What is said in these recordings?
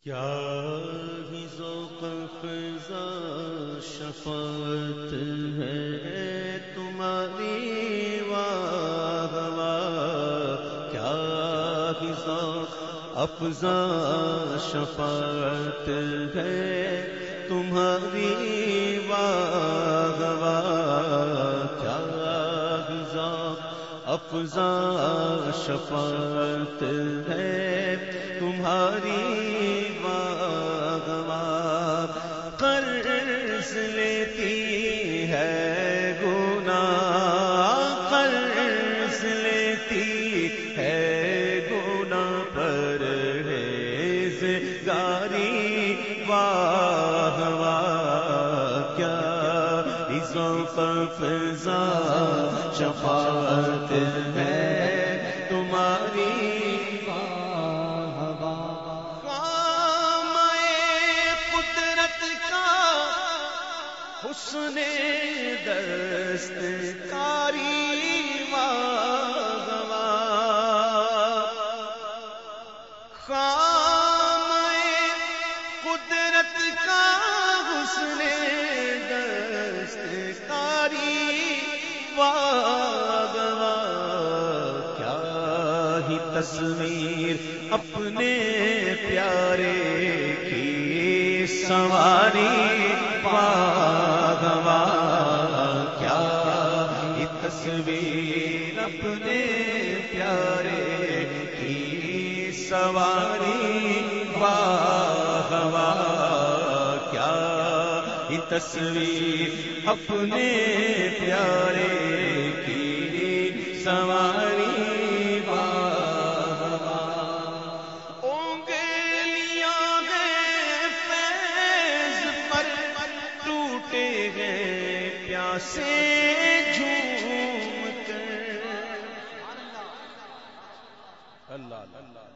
کیا ہی ذوق فضا شفاعت ہے تمہاری واہ واہ، کیا ہی ذوق افزا شفاعت ہے تمہاری واہ واہ، کیا ہی ذوق افزا شفاعت ہے تمہاری واہ واہ، قرض لیتی ہے گناہ، قرض لیتی ہے گناہ پرہیزگاری واہ واہ، کیا ذوق فضا شفاعت ہے تمہاری حسن دستکاری واہ واہ، خامہ قدرت کا حسن دستکاری واہ واہ، کیا ہی تصویر اپنے پیارے کی سواری واہ واہ، کیا یہ تصویر اپنے پیارے کی سواری واہ واہ، کیا یہ تصویر اپنے پیارے کی سواری سے جھوم کر اللہ اللہ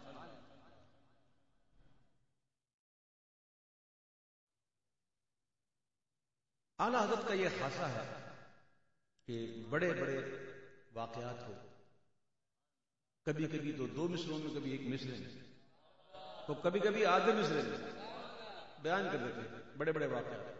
اعلیٰ حضرت کا یہ خاصہ ہے کہ بڑے بڑے واقعات ہو، کبھی کبھی تو دو مصروں میں، کبھی ایک مصرے میں، تو کبھی کبھی آدھے مصرے میں بیان کر دیتے ہیں بڑے بڑے واقعات۔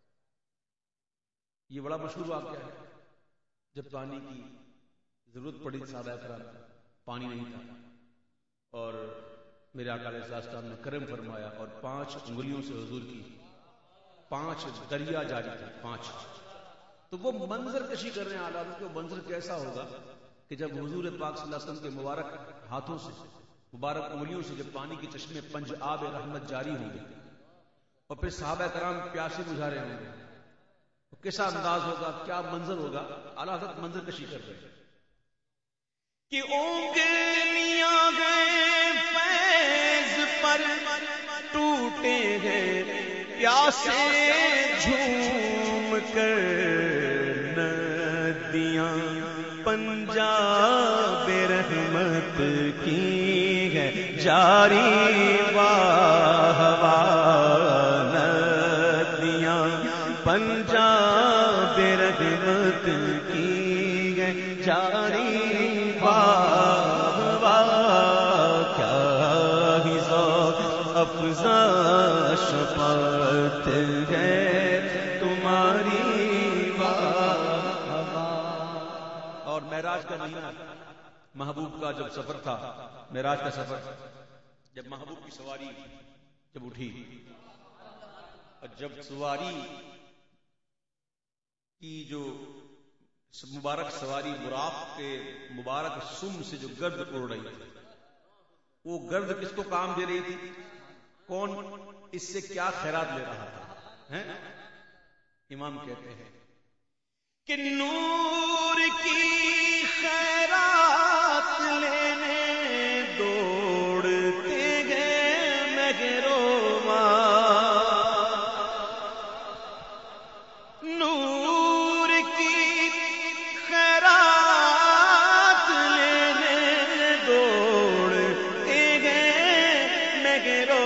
یہ بڑا مشہور واقعہ ہے، جب پانی کی ضرورت پڑی صحابہ کرام، پانی نہیں تھا اور میرے آقا علیہ السلام نے کرم فرمایا اور 5 انگلیوں سے حضور کی 5 دریا جاری تھے، 5۔ تو وہ منظر کشی کر رہے ہیں اعلیٰ حضرت، وہ منظر کیسا ہوگا کہ جب حضور پاک صلی اللہ علیہ وسلم کے مبارک ہاتھوں سے، مبارک انگلیوں سے جب پانی کے چشمے پنج آب رحمت جاری ہوں گے اور پھر صحابہ کرام پیاسے بجھا رہے ہوں گے، کیسا انداز ہوگا، کیا منظر ہوگا۔ اعلیٰ حضرت منظر کشی کر رہے ہیں کہ انگلیاں گئے فیض پر ٹوٹے ہیں پیاسے جھوم کر، ندیاں پنجاب رحمت کی ہے جاری واہ واہ، ندیاں پنجاب رحمت کی ہے جاری واہ واہ، کیا ہی ذوق افزا شفاعت ہے تمہاری واہ واہ۔ اور معراج کا مہینہ، محبوب کا جب سفر تھا، معراج کا سفر، جب محبوب کی سواری جب اٹھی اور جب سواری کی جو مبارک سواری براق کے مبارک سم سے جو گرد اڑ رہی تھی، وہ گرد کس کو کام دے رہی تھی؟ کون اس سے کیا خیرات لے رہا تھا؟ امام کہتے ہیں کہ نور کی خیرات لینے دوڑتے گئے مہرو نور کی خیرات لینے دوڑتے گئے مہرو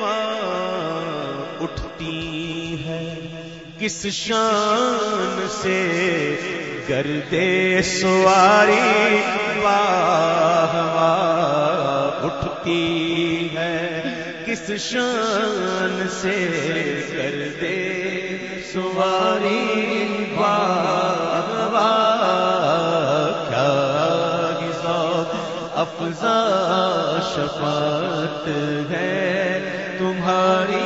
اٹھتی ہے کس شان سے گردے سواری واہ واہ، اٹھتی ہے کس شان سے کر دے سواری باغبا، کیا افزا شفاعت ہے تمہاری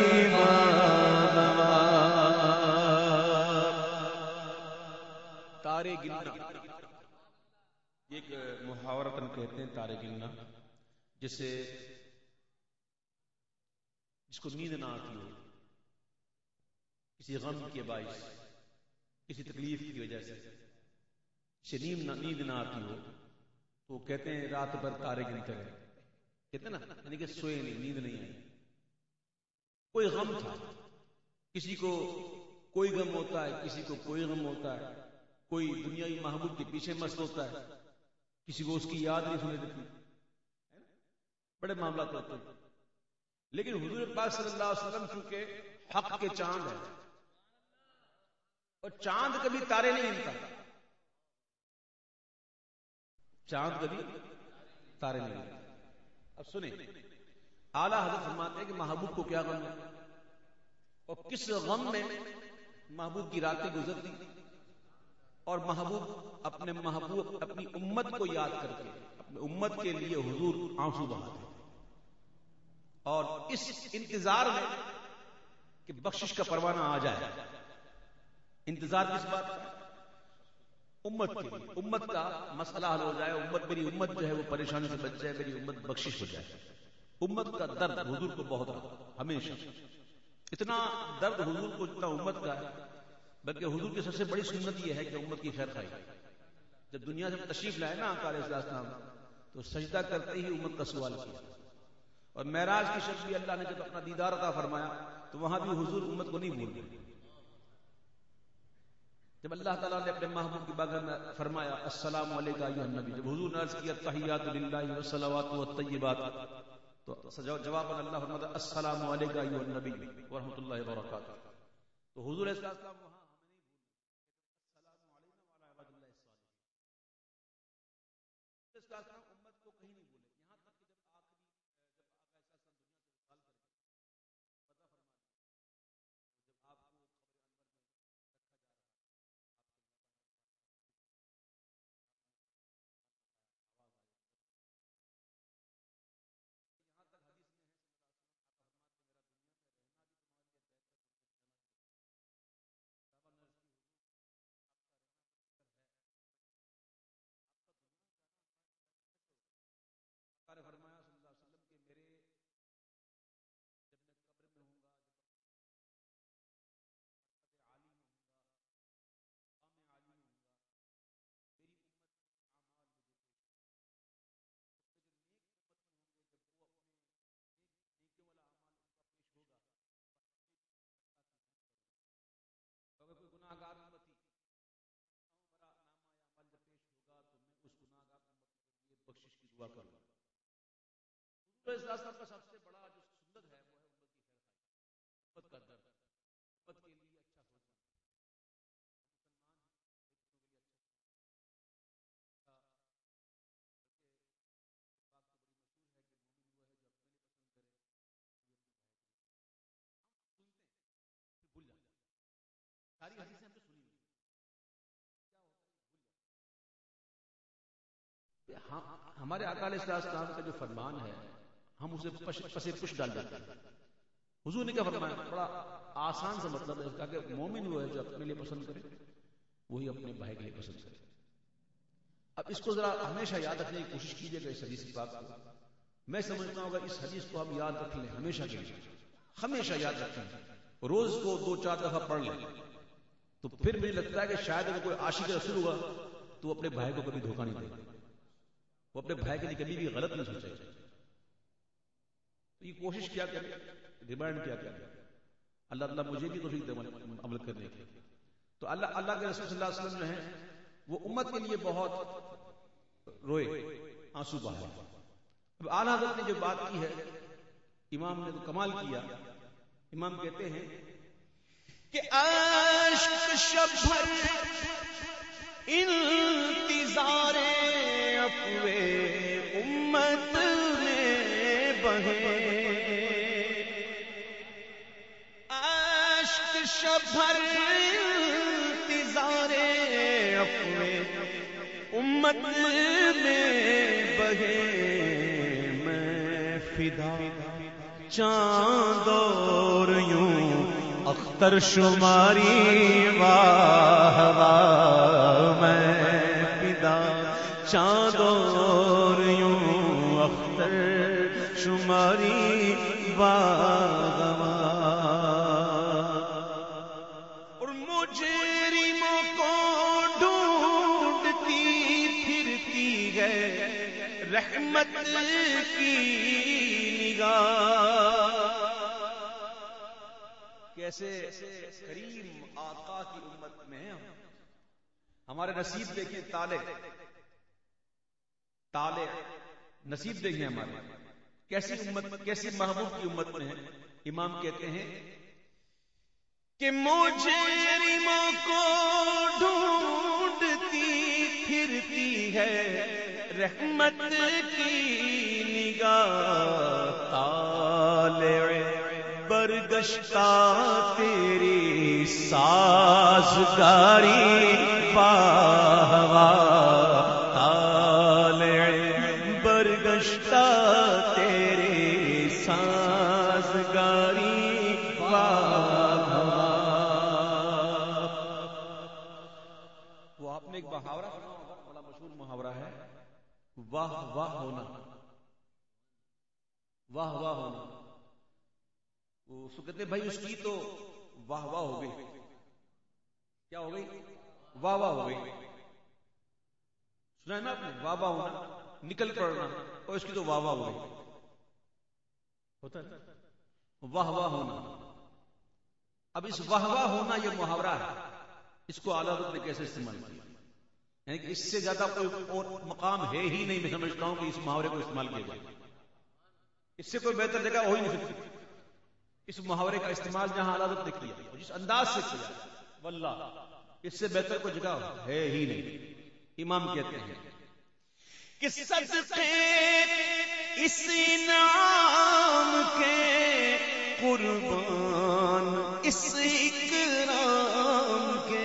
ماں۔ تارے گننا ایک محاورتن کہتے ہیں، تارے گننا جس کو نیند نہ آتی ہو، کسی غم کے باعث، کسی تکلیف کی وجہ سے اسے نیند نہ آتی ہو، تو کہتے ہیں رات بھر تارے گنتے رہے، کہتے ہیں نا، یعنی کہ سوئے نہیں، نیند نہیں آئی۔ کوئی غم تھا، کسی کو کوئی غم ہوتا ہے، کسی کو کوئی غم ہوتا ہے، کوئی دنیاوی محبوب کے پیچھے مست ہوتا ہے، کسی کو اس کی یاد نہیں سنے دیتی، بڑے معاملات ہوتے ہیں۔ لیکن حضور پاک صلی اللہ علیہ وسلم چونکہ حق کے چاند ہے، اور چاند کبھی تارے نہیں گنتا، چاند کبھی تارے نہیں گنتا۔ اب سنیں، اعلیٰ حضرت فرماتے ہیں کہ محبوب کو کیا غم ہے، اور کس غم میں محبوب کی راتیں گزرتی، اور محبوب اپنی امت کو یاد کر کے اپنی امت کے لیے حضور آنسو بہاتے، اور اس انتظار میں کہ بخشش کا پروانہ آ جائے۔ انتظار کس بات کا؟ امت کے لیے، امت کا مسئلہ حل ہو جائے، میری امت جو ہے وہ پریشانی سے بچ جائے، میری امت بخشش ہو جائے۔ امت کا درد حضور کو بہت رہا ہمیشہ، اتنا درد حضور کو اتنا امت کا ہے، بلکہ حضور کی سب سے بڑی سنت یہ ہے کہ امت کی خیر خواہی۔ جب دنیا سے تشریف لائے نا آقا علیہ السلام، تو سجدہ کرتے ہی امت کا سوال کیا، اور معراج کی شب بھی اللہ نے جب اپنا دیدار عطا فرمایا تو وہاں بھی حضور امت کو نہیں بھول گئے۔ جب اللہ تعالیٰ نے اپنے محبوب کی بارگاہ میں فرمایا السلام علیکم ایھا النبی، جب حضور نے عرض کیا تحیات للہ والصلوات والطیبات، تو جواب اللہ فرماتا السلام علیکم ایھا النبی ورحمۃ اللہ وبرکاتہ۔ تو حضور علیہ السلام وہاں امت کو کہیں نہیں بولے، یہاں تک کہ جب آخری جب آقا دنیا سے وصال کریں پتہ فرماتے جب آپ کو خبر انور میں رکھا جا رہا یہاں تک حدیث میں ہے فرمایا صلی اللہ علیہ وسلم کہ میرے جب میں قبر میں ہوں گا، جب عالی میں ہوں گا، مقام عالی میں ہوں گا، میری امت اعمال مجھے پیش کریں، جو نیک امت میں ہوں گے جب وہ اپنے نیکیوں والا اعمال ان کا پیش ہوگا، اگر کوئی گناہ گار امتی میرا نامہ اعمال جب پیش ہوگا تو میں اس گناہ گار امت کے لیے بخشش کی دعا کروں گا۔ اسلام کا سب سے بڑا جو سنت ہے وہ ہے امت کی خیر خواہی، امت کا درد، امت کے لیے اچھا سوچنا۔ ساری حدیثیں ہم نے سنی ہوئی، کیا ہوتا ہے بھول جاتے۔ ہمارے آقا علیہ السلام کا جو فرمان ہے ہم اسے پسے پش ڈال دیتے ہیں۔ حضور نے کیا فرمایا؟ بڑا آسان سا مطلب ہے اس کا کہ مومن وہ ہے جو اپنے لیے پسند کرے وہی اپنے بھائی کے لیے پسند کرے۔ اب اس کو ذرا ہمیشہ یاد رکھنے کی کوشش کیجیے گا اس حدیث پاک کو۔ میں سمجھتا ہوں اگر اس حدیث کو ہم یاد رکھ لیں ہمیشہ کے لیے، ہمیشہ یاد رکھیں، روز کو 2-4 دفعہ پڑھ لیں، تو پھر مجھے لگتا ہے کہ شاید اگر کوئی عاشق رسول ہوا تو وہ اپنے بھائی کو کبھی دھوکہ نہیں دے گا، وہ اپنے بھائی کے لیے کبھی بھی غلط نہیں سوچے گا۔ تو یہ کوشش کیا کریں، ریمائنڈ کیا کریں، اللہ تعالیٰ مجھے بھی توفیق دے عمل کرنے کی۔ تو اللہ کے رسول صلی اللہ علیہ وسلم جو ہیں وہ امت کے لیے بہت روئے، آنسو بہائے۔ اب اعلیٰ حضرت نے جو بات کی ہے، امام نے تو کمال کیا۔ امام کہتے ہیں کہ عشق شب بھر انتظار افوے امت میں بہے، بھر انتظار عفو امت میں بہے میں فدا، چاند اور یوں اختر شماری واہ واہ میں فدا، چاند اور یوں اختر شماری واہ واہ، اور مجرموں کو ڈھونڈتی پھرتی ہے رحمت کی نگاہ۔ کیسے کریم آقا کی امت میں ہیں ہمارے نصیب دیکھیں، تالے تالے نصیب دیکھیں ہمارے، کیسی امت، کیسی محبوب کی امت میں ہیں۔ امام کہتے ہیں کہ مجرموں کو ڈھونڈتی پھرتی ہے رحمت کی نگاہ، طالع برگشتہ تیری سازگاری واہ واہ، طالع برگشتہ تیری سازگاری واہ واہ۔ وہ آپ نے ایک محاورہ سنا ہوگا، بڑا مشہور محاورہ ہے، واہ واہ ہونا، واہ واہ ہونا۔ وہ اس کو کہتے بھائی اس کی تو واہ واہ ہو گئی، کیا ہو گئی؟ واہ واہ ہو گئی۔ سنا ہے نا آپ نے؟ واہ واہ ہونا، نکل پڑنا، اور اس کی تو واہ واہ ہو گئی، ہوتا ہے واہ واہ ہونا۔ اب اس واہ واہ ہونا یہ محاورہ ہے، اس کو اعلیٰ حضرت نے کیسے استعمال کیا؟ یعنی کہ اس سے زیادہ کوئی اور مقام ہے ہی نہیں، میں سمجھتا ہوں کہ اس محاورے کو استعمال کیا جائے، اس سے کوئی بہتر جگہ ہو ہی نہیں سکتی۔ اس محاورے کا استعمال جہاں اعلیٰ حضرت نے کیا، جس انداز سے کیا، واللہ اس سے بہتر کوئی جگہ ہے ہی نہیں۔ امام کہتے ہیں کہ صدقے اس انعام کے قربان اس اکرام کے،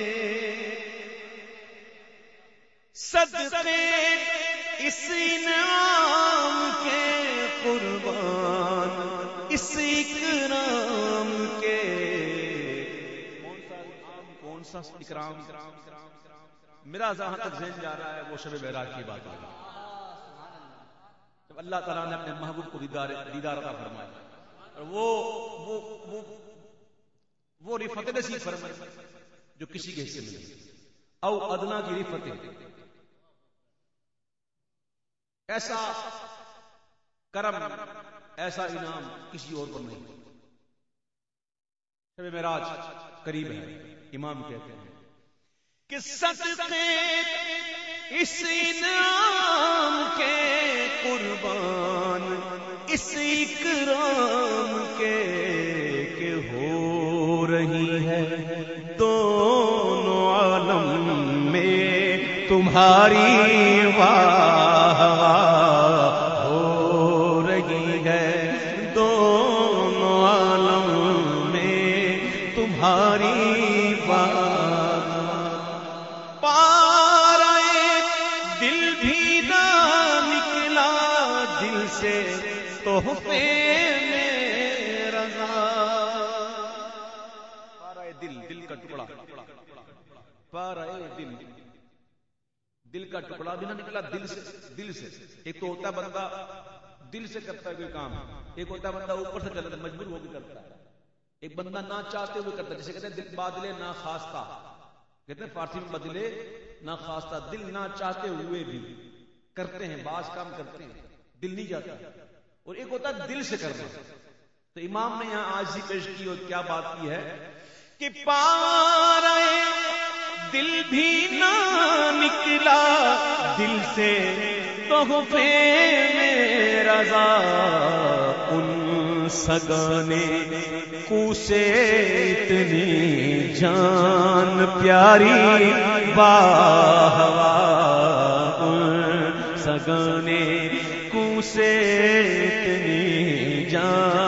صدقے اس انعام کے قربان اس اکرام کے، کون سا اکرام؟ میرا جہاں تک ذہن جا رہا ہے وہ شب معراج کی بات ہے، جب اللہ تعالیٰ نے اپنے محبوب کو دیدار عطا فرمایا، اور وہ رفعت نصیب فرمائی جو کسی کے حصے میں نہیں، او ادنا کی رفعت، ایسا کرم ایسا انعام کسی اور پر نہیں۔ شب معراج قریب ہے، امام کہتے ہیں کہ صدقے اس انعام کے قربان اس اکرام کے، کہ ہو رہی ہے دونوں عالم میں تمہاری واہ واہ، ہو رہی ہے دونوں عالم میں تمہاری واہ، پارے دل بھی نہ نکلا دل سے تحفے میں رضا، پارے دل کا ٹکڑا، پارے دل کا ٹکڑا بھی نہ نکلا دل سے۔ ایک تو ہوتا بندہ دل سے کرتا ہے کوئی کام، ایک ہوتا بندہ اوپر سے چلتا ہے، مجبور ہو کے کرتا ہے، ایک بندہ نہ چاہتے ہوئے کرتا ہے، جسے کہتے ہیں دل بادلے نہ خواستہ، کہتے ہیں فارسی میں بدلے نہ خواستہ، دل نہ چاہتے ہوئے بھی کرتے ہیں، بعض کام کرتے ہیں دل نہیں جاتا، اور ایک ہوتا ہے دل سے کرنا۔ تو امام نے یہاں عاجزی پیش کی اور کیا بات کی ہے کہ پارے دل بھی نہ نکلا دل سے تحفے میں رضا، ان سگانے کو سے اتنی جان پیاری واہ واہ، ان سگانے کو سے اتنی جان